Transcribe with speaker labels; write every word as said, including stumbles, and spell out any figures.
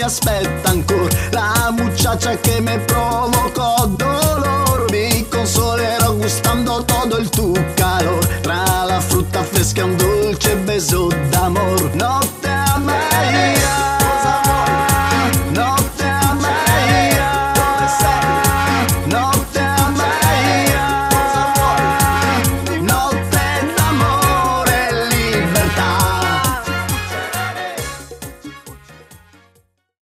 Speaker 1: aspetta ancora, la muchacha che me provocò dolor, mi consolerò gustando todo il tu calor, tra la frutta fresca e un dolce beso d'amor, notte